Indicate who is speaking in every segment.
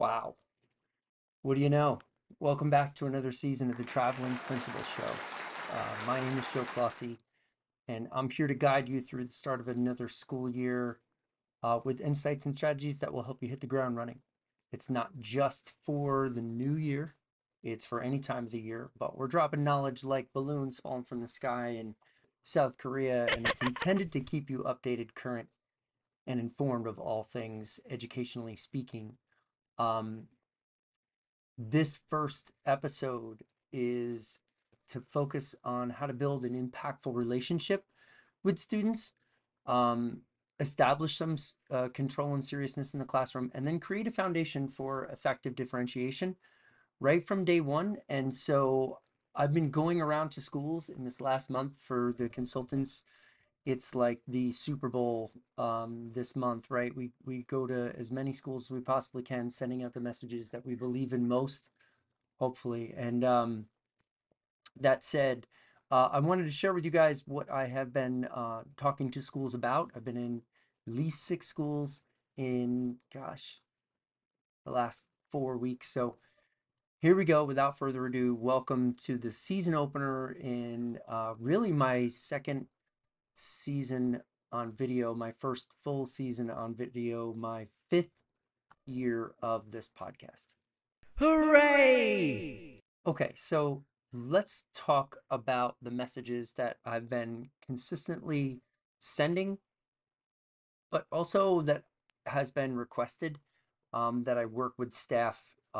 Speaker 1: Wow. What do you know? Welcome back to another season of the Traveling Principal Show. My name is Joe Clossie, and I'm here to guide you through the start of another school year with insights and strategies that will help you hit the ground running. It's not just for the new year, it's for any time of the year, but we're dropping knowledge like balloons falling from the sky in South Korea, and it's intended to keep you updated, current, and informed of all things educationally speaking. Um, This first episode is to focus on how to build an impactful relationship with students, um, establish some control and seriousness in the classroom, and then create a foundation for effective differentiation right from day one. And so I've been going around to schools in this last month for the consultants. It's like the Super Bowl this month, right? We go to as many schools as we possibly can, sending out the messages that we believe in most, hopefully. And that said, I wanted to share with you guys what I have been talking to schools about. I've been in at least 6 schools in, gosh, the last 4 weeks. So here we go. Without further ado, welcome to the season opener in really my second season on video, my first full season on video, my fifth year of this podcast.
Speaker 2: Hooray!
Speaker 1: Okay, so let's talk about the messages that I've been consistently sending, but also that has been requested, that I work with staff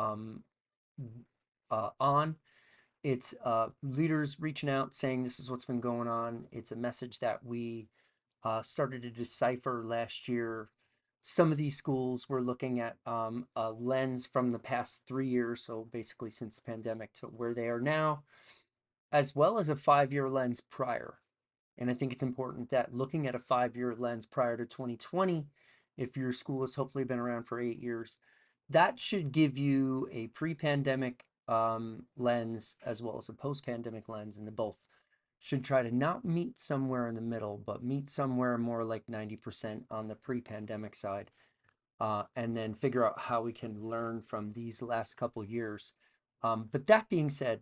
Speaker 1: on. It's leaders reaching out saying this is what's been going on. It's a message that we started to decipher last year. Some of these schools were looking at a lens from the past 3 years, so basically since the pandemic to where they are now, as well as a 5 year lens prior. And I think it's important that looking at a 5 year lens prior to 2020, if your school has hopefully been around for 8 years, that should give you a pre pandemic lens as well as a post pandemic lens, and the both should try to not meet somewhere in the middle, but meet somewhere more like 90% on the pre pandemic side, and then figure out how we can learn from these last couple years. But that being said,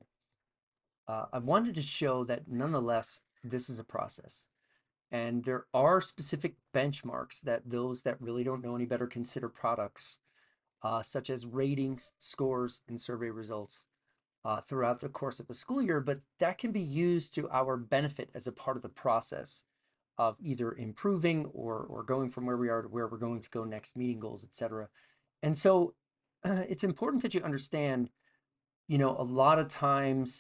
Speaker 1: I wanted to show that nonetheless, this is a process. And there are specific benchmarks that those that really don't know any better consider products, such as ratings, scores, and survey results throughout the course of a school year. But that can be used to our benefit as a part of the process of either improving or going from where we are to where we're going to go next, meeting goals, etc. And so it's important that you understand, a lot of times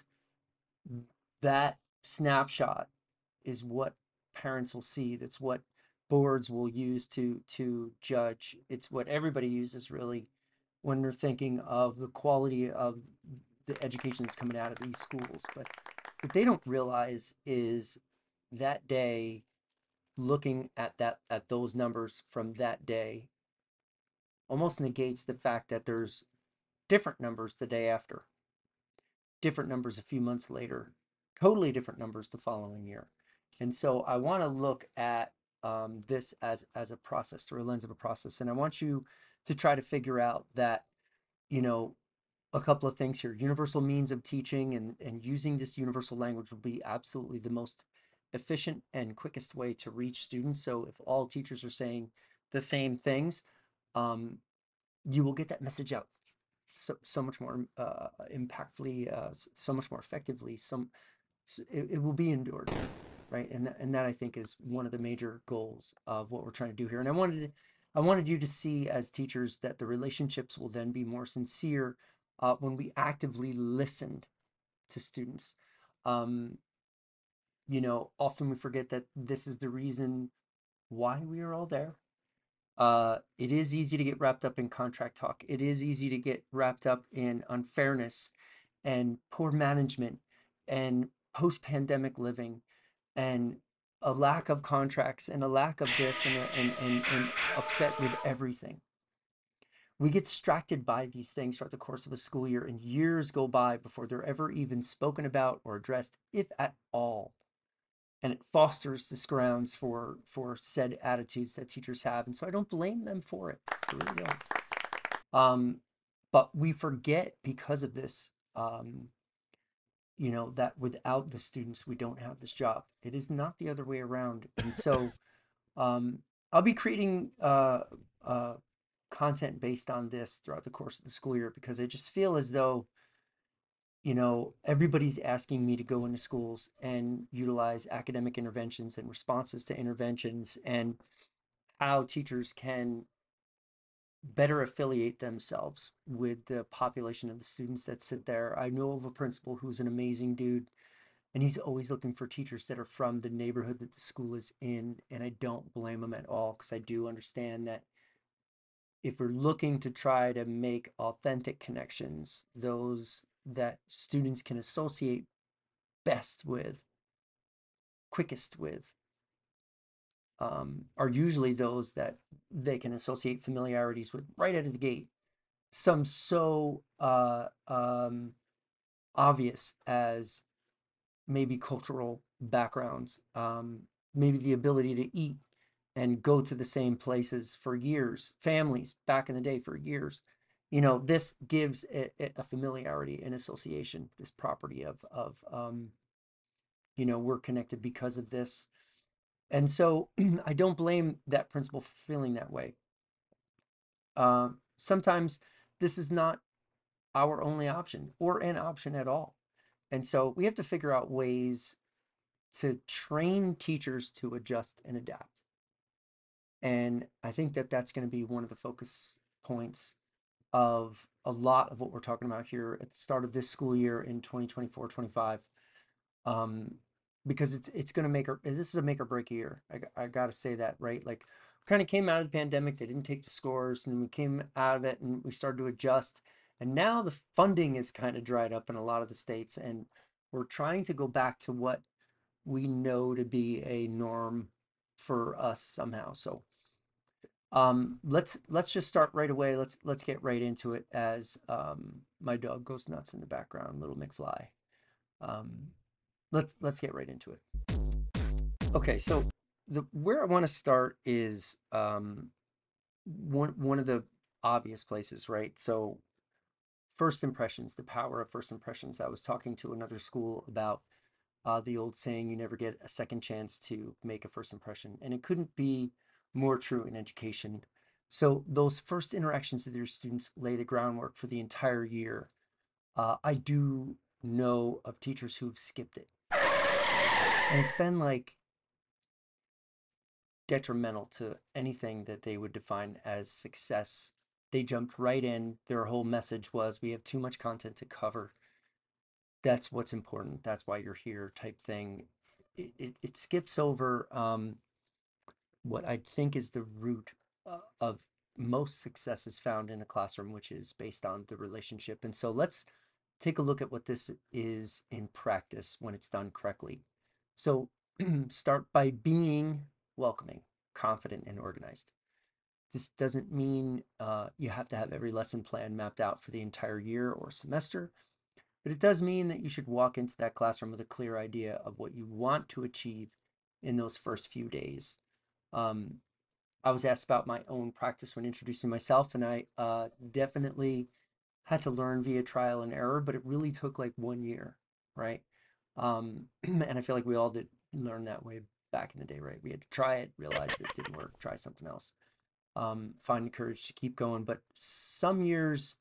Speaker 1: that snapshot is what parents will see. That's what boards will use to judge. It's what everybody uses really when they're thinking of the quality of the education that's coming out of these schools. But what they don't realize is that day, looking at those numbers from that day almost negates the fact that there's different numbers the day after, different numbers a few months later, totally different numbers the following year. And so I want to look at this as a process through a lens of a process. And I want you to try to figure out that, you know, a couple of things here. Universal means of teaching and using this universal language will be absolutely the most efficient and quickest way to reach students. So if all teachers are saying the same things, um, you will get that message out so much more impactfully, so much more effectively. It will be endured, right? And that I think is one of the major goals of what we're trying to do here. And I wanted you to see as teachers that the relationships will then be more sincere when we actively listened to students. Um, Often we forget that this is the reason why we are all there. It is easy to get wrapped up in contract talk. It is easy to get wrapped up in unfairness and poor management and post-pandemic living and a lack of contracts and a lack of this and upset with everything. We get distracted by these things throughout the course of a school year, and years go by before they're ever even spoken about or addressed, if at all. And it fosters this grounds for said attitudes that teachers have. And so I don't blame them for it. I really don't. But we forget because of this, that without the students, we don't have this job. It is not the other way around. And so um, I'll be creating uh, content based on this throughout the course of the school year because I just feel as though, everybody's asking me to go into schools and utilize academic interventions and responses to interventions and how teachers can better affiliate themselves with the population of the students that sit there. I know of a principal who's an amazing dude, and he's always looking for teachers that are from the neighborhood that the school is in. And I don't blame him at all because I do understand that if we're looking to try to make authentic connections, those that students can associate best with, quickest with, are usually those that they can associate familiarities with right out of the gate. Some so obvious as maybe cultural backgrounds, maybe the ability to eat and go to the same places for years, families back in the day for years. This gives a familiarity and association, this property of we're connected because of this. And so I don't blame that principal for feeling that way. Sometimes this is not our only option or an option at all. And so we have to figure out ways to train teachers to adjust and adapt. And I think that that's going to be one of the focus points of a lot of what we're talking about here at the start of this school year in 2024-25. Um, because it's going to this is a make or break year. I got to say that, right? Like, we kind of came out of the pandemic, they didn't take the scores, and we came out of it and we started to adjust. And now the funding is kind of dried up in a lot of the states, and we're trying to go back to what we know to be a norm for us somehow. So let's just start right away. Let's get right into it as my dog goes nuts in the background, little McFly. Um, let's get right into it. Okay, so the where I want to start is one of the obvious places, right? So first impressions, the power of first impressions. I was talking to another school about the old saying, you never get a second chance to make a first impression. And it couldn't be more true in education. So those first interactions with your students lay the groundwork for the entire year. I do know of teachers who've skipped it. And it's been like detrimental to anything that they would define as success. They jumped right in. Their whole message was, we have too much content to cover. That's what's important. That's why you're here, type thing. It skips over what I think is the root of most success is found in a classroom, which is based on the relationship. And so let's take a look at what this is in practice when it's done correctly. So start by being welcoming, confident, and organized. This doesn't mean you have to have every lesson plan mapped out for the entire year or semester, but it does mean that you should walk into that classroom with a clear idea of what you want to achieve in those first few days. Um, I was asked about my own practice when introducing myself, and I definitely had to learn via trial and error, but it really took like 1 year, right? And I feel like we all did learn that way back in the day, right? We had to try it, realize it didn't work, try something else. Find the courage to keep going. But some years,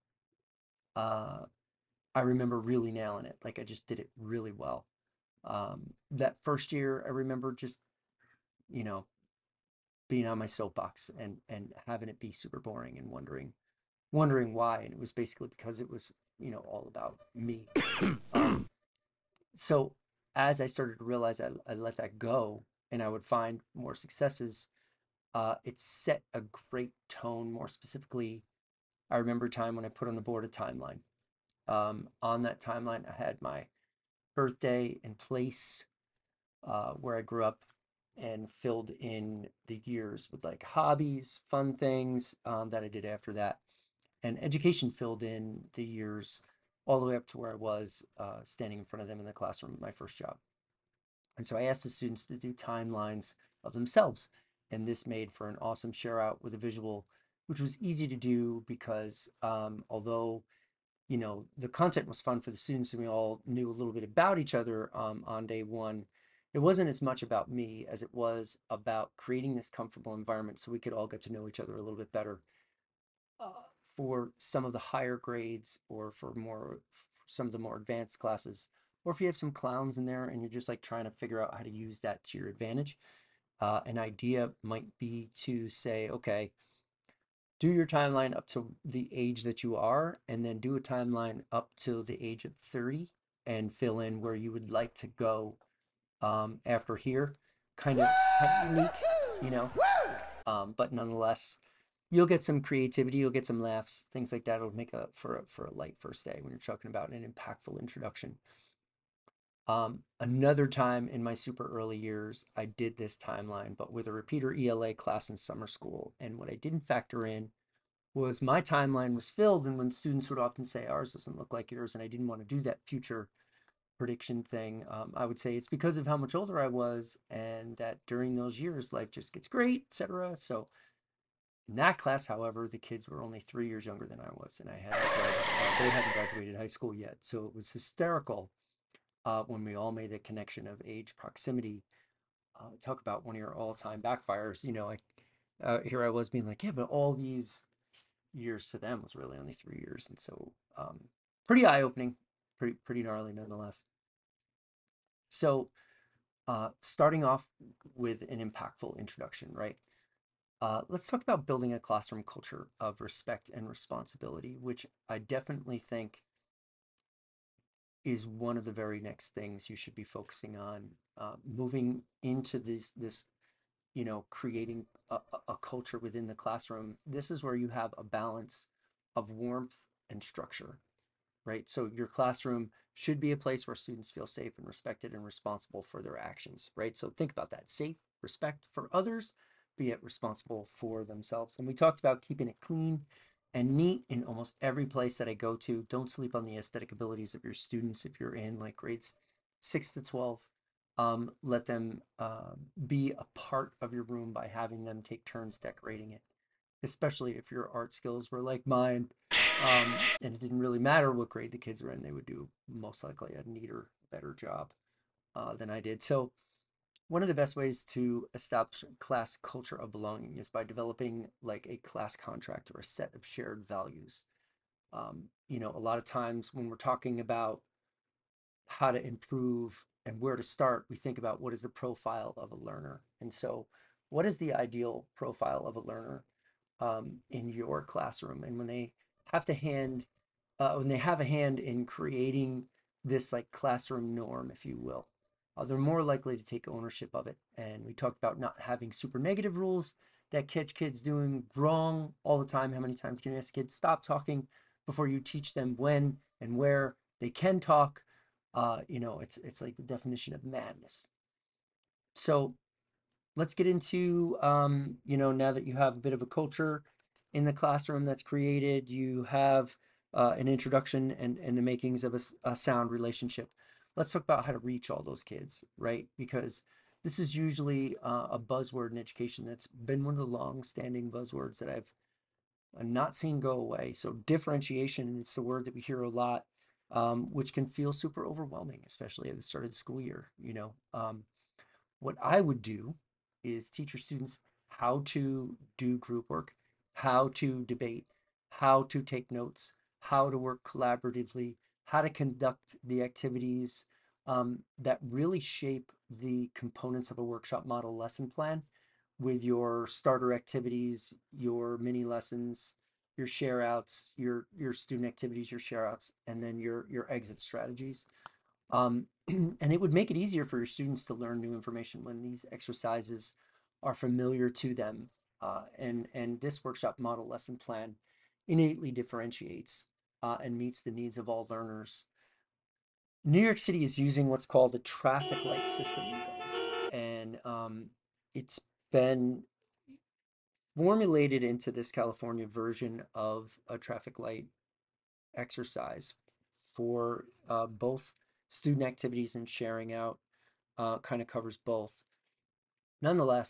Speaker 1: uh, I remember really nailing it. Like, I just did it really well. That first year, I remember just, you know, being on my soapbox and having it be super boring and wondering why. And it was basically because it was, all about me. Um, so as I started to realize I let that go and I would find more successes, it set a great tone. More specifically, I remember a time when I put on the board a timeline. On that timeline, I had my birthday and place, where I grew up, and filled in the years with like hobbies, fun things that I did after that. And education filled in the years all the way up to where I was standing in front of them in the classroom at my first job. And so I asked the students to do timelines of themselves. And this made for an awesome share out with a visual which was easy to do because although the content was fun for the students and we all knew a little bit about each other on day one, it wasn't as much about me as it was about creating this comfortable environment so we could all get to know each other a little bit better. uh, for some of the higher grades or for some of the more advanced classes, or if you have some clowns in there and you're just like trying to figure out how to use that to your advantage. An idea might be to say, okay, do your timeline up to the age that you are, and then do a timeline up to the age of 30 and fill in where you would like to go after here. Kind of unique, you know, but nonetheless, you'll get some creativity, you'll get some laughs, things like that. It'll make for a light first day when you're talking about an impactful introduction. Another time in my super early years, I did this timeline, but with a repeater ELA class in summer school. And what I didn't factor in was my timeline was filled, and when students would often say ours doesn't look like yours, and I didn't want to do that future prediction thing, I would say it's because of how much older I was, and that during those years life just gets great, etc. So in that class, however, the kids were only 3 years younger than I was, and they hadn't graduated high school yet. So it was hysterical when we all made the connection of age proximity. Talk about one of your all-time backfires. Here I was being like, yeah, but all these years to them was really only 3 years, and so pretty eye-opening, pretty gnarly nonetheless. So starting off with an impactful introduction, right? Let's talk about building a classroom culture of respect and responsibility, which I definitely think is one of the very next things you should be focusing on, moving into this, creating a culture within the classroom. This is where you have a balance of warmth and structure, right? So your classroom should be a place where students feel safe and respected and responsible for their actions, right? So think about that: safe, respect for others, be it responsible for themselves. And we talked about keeping it clean and neat in almost every place that I go to. Don't sleep on the aesthetic abilities of your students if you're in like grades 6 to 12. Let them be a part of your room by having them take turns decorating it, especially if your art skills were like mine. And it didn't really matter what grade the kids were in, they would do most likely a neater, better job than I did. So, one of the best ways to establish a class culture of belonging is by developing like a class contract or a set of shared values. A lot of times when we're talking about how to improve and where to start, we think about what is the profile of a learner. And so, what is the ideal profile of a learner in your classroom? And when they have a hand in creating this like classroom norm, if you will, they're more likely to take ownership of it. And we talked about not having super negative rules that catch kids doing wrong all the time. How many times can you ask kids stop talking before you teach them when and where they can talk? It's like the definition of madness. So let's get into now that you have a bit of a culture in the classroom that's created, you have an introduction and the makings of a sound relationship. Let's talk about how to reach all those kids, right? Because this is usually a buzzword in education that's been one of the long-standing buzzwords that I've not seen go away. So differentiation, it's the word that we hear a lot, which can feel super overwhelming, especially at the start of the school year. What I would do is teach your students how to do group work, how to debate, how to take notes, how to work collaboratively, how to conduct the activities that really shape the components of a workshop model lesson plan, with your starter activities, your mini lessons, your share outs, your student activities, your share outs, and then your exit strategies. And it would make it easier for your students to learn new information when these exercises are familiar to them. And this workshop model lesson plan innately differentiates and meets the needs of all learners. New York City is using what's called a traffic light system, you guys, and it's been formulated into this California version of a traffic light exercise for both student activities and sharing out. Kind of covers both. Nonetheless,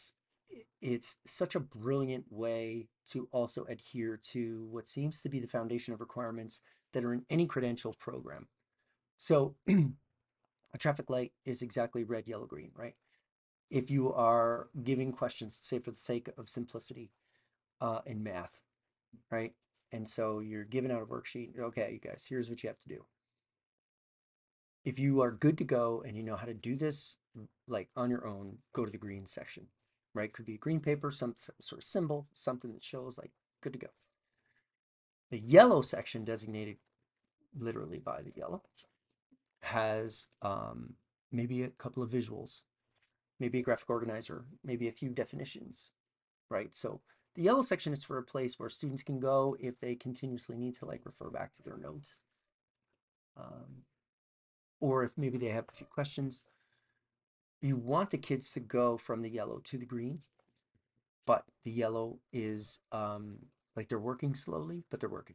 Speaker 1: it's such a brilliant way to also adhere to what seems to be the foundation of requirements that are in any credential program. So a traffic light is exactly red, yellow, green, right? If you are giving questions, say for the sake of simplicity, in math, right? And so you're giving out a worksheet. Okay, you guys, here's what you have to do. If you are good to go and you know how to do this, like on your own, go to the green section, right? Could be green paper, some sort of symbol, something that shows like good to go. The yellow section, designated literally by the yellow, has maybe a couple of visuals, maybe a graphic organizer, maybe a few definitions, right? So the yellow section is for a place where students can go if they continuously need to like refer back to their notes, um, or if maybe they have a few questions. You want the kids to go from the yellow to the green, but the yellow is like they're working slowly, but they're working.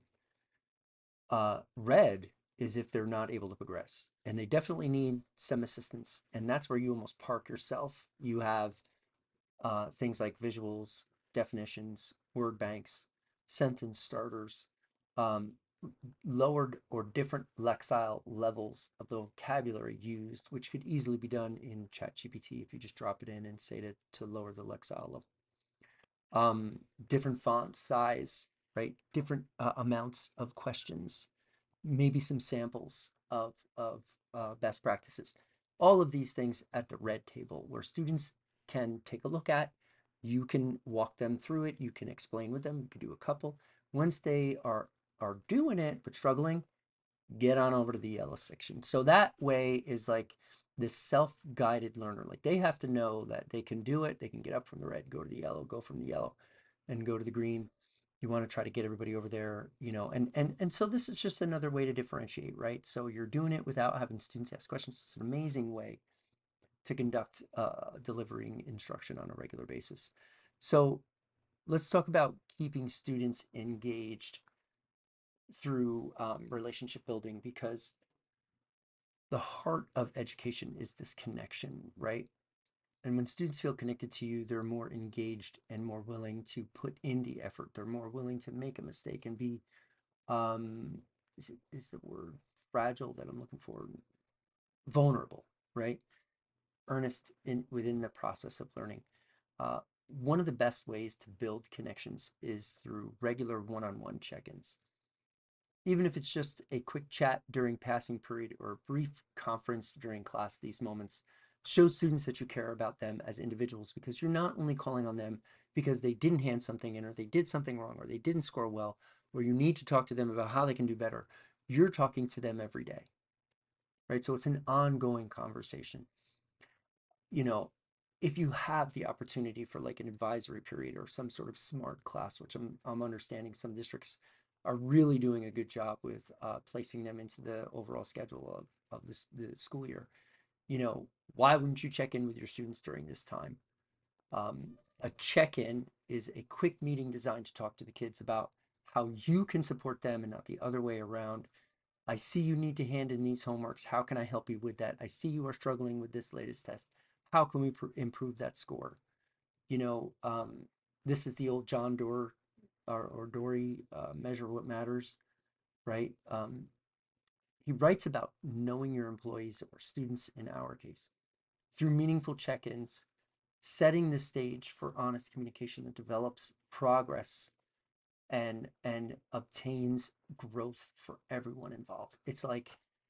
Speaker 1: Red is if they're not able to progress, and they definitely need some assistance, and that's where you almost park yourself. You have things like visuals, definitions, word banks, sentence starters, um, lowered or different lexile levels of the vocabulary used, which could easily be done in ChatGPT if you just drop it in and say to lower the lexile level. Different font size, right? Different amounts of questions, maybe some samples of best practices. All of these things at the red table where students can take a look at. You can walk them through it. You can explain with them. You can do a couple. Once they are doing it but struggling, get on over to the yellow section. So that way is like this self-guided learner. Like they have to know that they can do it. They can get up from the red, go to the yellow, go from the yellow, and go to the green. You want to try to get everybody over there, and so this is just another way to differentiate, right? So you're doing it without having students ask questions. It's an amazing way to conduct delivering instruction on a regular basis. So let's talk about keeping students engaged through relationship building, because the heart of education is this connection, right? And when students feel connected to you, they're more engaged and more willing to put in the effort. They're more willing to make a mistake and be, um, is the word fragile that I'm looking for? Vulnerable, right? Earnest in within the process of learning. Uh, One of the best ways to build connections is through regular one-on-one check-ins. Even if it's just a quick chat during passing period or a brief conference during class, these moments show students that you care about them as individuals, because you're not only calling on them because they didn't hand something in or they did something wrong or they didn't score well, or you need to talk to them about how they can do better. You're talking to them every day, right? So it's an ongoing conversation. You know, if you have the opportunity for like an advisory period or some sort of smart class, which I'm understanding some districts are really doing a good job with placing them into the overall schedule of the school year. Why wouldn't you check in with your students during this time? A check-in is a quick meeting designed to talk to the kids about how you can support them and not the other way around. I see you need to hand in these homeworks. How can I help you with that? I see you are struggling with this latest test. How can we improve that score? You know, um, this is the old John Doerr or Dory measure what matters, right? He writes about knowing your employees or students in our case through meaningful check-ins, setting the stage for honest communication that develops progress and obtains growth for everyone involved. It's like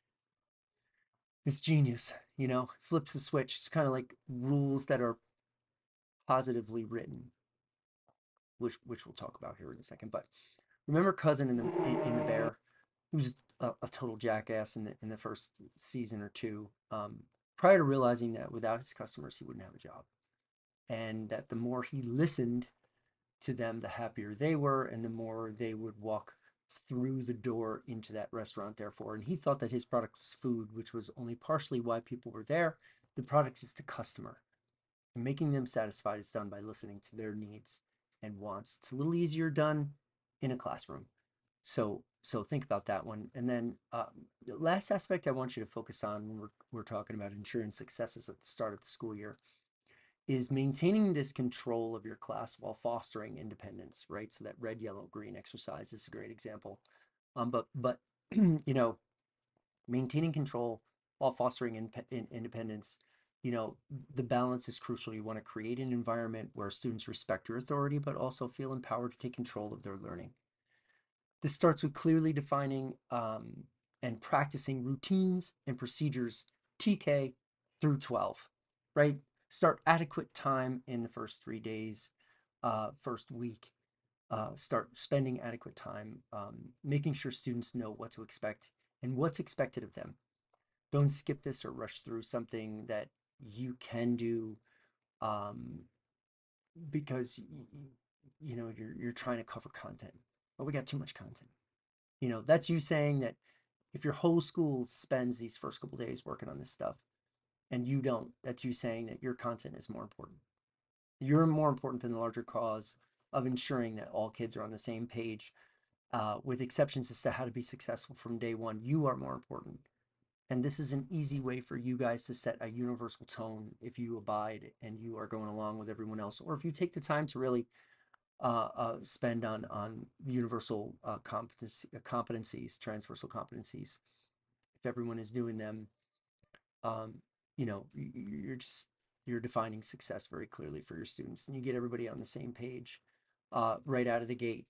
Speaker 1: this genius, flips the switch. It's kind of like rules that are positively written, which we'll talk about here in a second. But remember Cousin in the Bear, who's a total jackass in the first season or two, prior to realizing that without his customers he wouldn't have a job, and that the more he listened to them, the happier they were, and the more they would walk through the door into that restaurant, therefore. And he thought that his product was food, which was only partially why people were there. The product is the customer. And making them satisfied is done by listening to their needs and wants. It's a little easier done in a classroom. So think about that one. And then the last aspect I want you to focus on when we're talking about ensuring successes at the start of the school year is maintaining this control of your class while fostering independence, right? So that red, yellow, green exercise is a great example. But you know, maintaining control while fostering independence, you know, the balance is crucial. You want to create an environment where students respect your authority, but also feel empowered to take control of their learning. This starts with clearly defining and practicing routines and procedures TK through 12, right? Start adequate time in the first 3 days, first week. Start spending adequate time, making sure students know what to expect and what's expected of them. Don't skip this or rush through something that you can do um, because you know you're trying to cover content. But we got too much content. You know, that's you saying that if your whole school spends these first couple days working on this stuff and you don't, that's you saying that your content is more important. You're more important than the larger cause of ensuring that all kids are on the same page, with exceptions as to how to be successful from day one. You are more important. And this is an easy way for you guys to set a universal tone if you abide and you are going along with everyone else, or if you take the time to really spend on universal competencies, transversal competencies. If everyone is doing them, um, you know, you're defining success very clearly for your students, and you get everybody on the same page right out of the gate.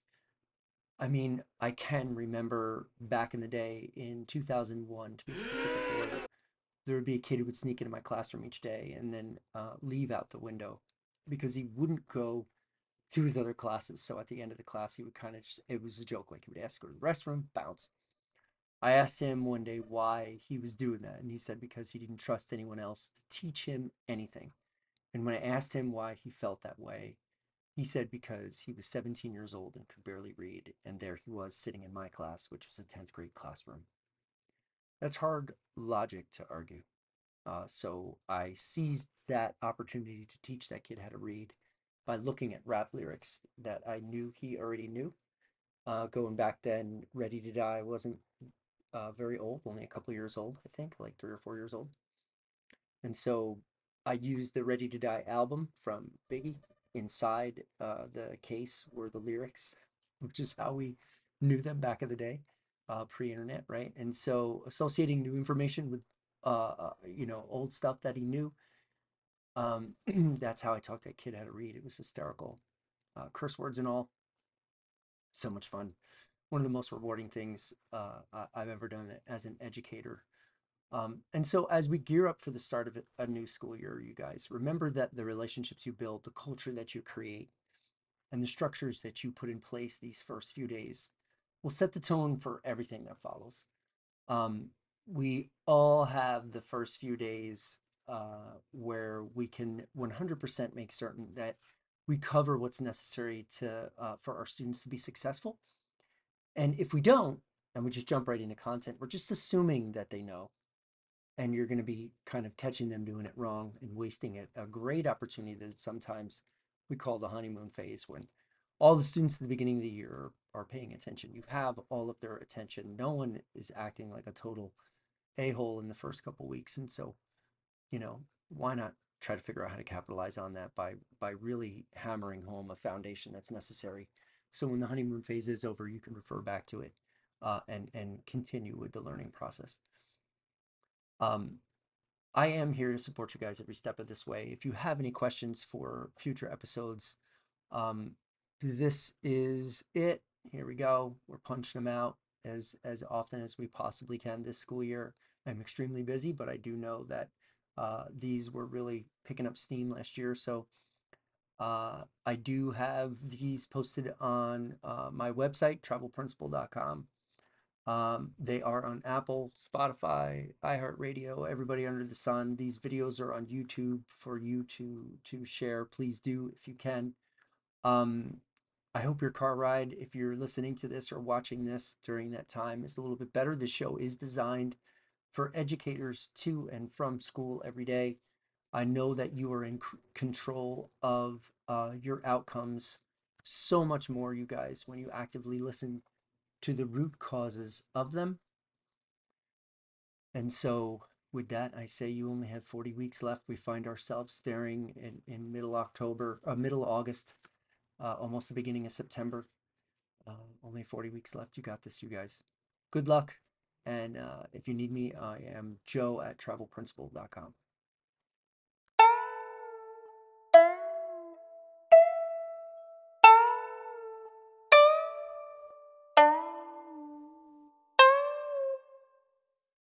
Speaker 1: I mean, I can remember back in the day in 2001, to be specific, where there would be a kid who would sneak into my classroom each day and then leave out the window because he wouldn't go to his other classes. So at the end of the class, he would kind of just, it was a joke. Like he would ask to go to the restroom, bounce. I asked him one day why he was doing that. And he said because he didn't trust anyone else to teach him anything. And when I asked him why he felt that way, he said because he was 17 years old and could barely read. And there he was sitting in my class, which was a 10th grade classroom. That's hard logic to argue. So I seized that opportunity to teach that kid how to read by looking at rap lyrics that I knew he already knew. Going back then, Ready to Die wasn't very old, only a couple years old, I think, like 3 or 4 years old. And so I used the Ready to Die album from Biggie. Inside the case were the lyrics, which is how we knew them back in the day, pre-internet, right? And so associating new information with you know, old stuff that he knew, that's how I taught that kid how to read. It was hysterical. Curse words and all. So much fun. One of the most rewarding things I've ever done as an educator. And so as we gear up for the start of a new school year, you guys, remember that the relationships you build, the culture that you create, and the structures that you put in place these first few days will set the tone for everything that follows. Um, we all have the first few days where we can 100% make certain that we cover what's necessary to for our students to be successful. And if we don't, and we just jump right into content, we're just assuming that they know, and you're going to be kind of catching them doing it wrong and wasting it. A great opportunity that sometimes we call the honeymoon phase, when all the students at the beginning of the year are paying attention. You have all of their attention. No one is acting like a total a-hole in the first couple weeks. And so, you know, why not try to figure out how to capitalize on that by really hammering home a foundation that's necessary. So when the honeymoon phase is over, you can refer back to it and continue with the learning process. Um, I am here to support you guys every step of this way. If you have any questions for future episodes, um, this is it. Here we go. We're punching them out as often as we possibly can this school year. I'm extremely busy, but I do know that these were really picking up steam last year. So I do have these posted on my website, travelprincipal.com. They are on Apple, Spotify, iHeartRadio, everybody under the sun. These videos are on YouTube for you to share. Please do if you can. Um, I hope your car ride, if you're listening to this or watching this during that time, is a little bit better. The show is designed for educators to and from school every day. I know that you are in control of your outcomes so much more, you guys, when you actively listen to the root causes of them. And so with that, I say you only have 40 weeks left. We find ourselves staring in middle October, middle August, almost the beginning of September. Only 40 weeks left. You got this, you guys. Good luck. And if you need me, I am Joe at travelprinciple.com.